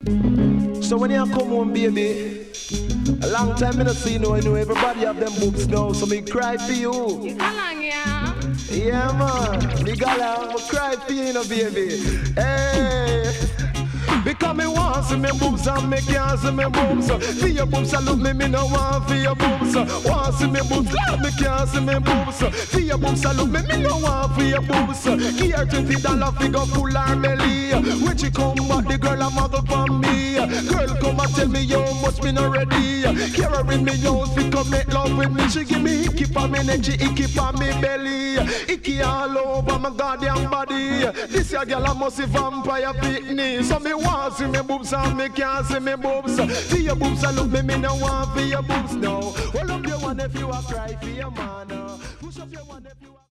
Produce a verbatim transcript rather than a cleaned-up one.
So when you come home, baby, a long time I don't see you, I know everybody have them boobs now, so me cry for you. You come on, yeah. Yeah, man, me gala, me cry for you, you know, baby. Hey. Because me want see me boobs and me can't see me boobs. For your boobs, I love me, me no want for your boobs. Want see me boobs, love me can't see me boobs. For your boobs, I love me, me no want for your boobs. Give her twenty dollars figure full her belly. When she come back, the girl a muggle for me. Girl come and tell me how much me not ready. Care her in me house, fi come make love with me. She give me icky for me neck, she icky for me belly. Icky all over my goddamn body. This your girl a must see vampire fitness. So me want see me boobs and me can't see me boobs. For your boobs I look me, me no want for your boobs now. Hold up your one if you a cry for your man. Push up your one if you a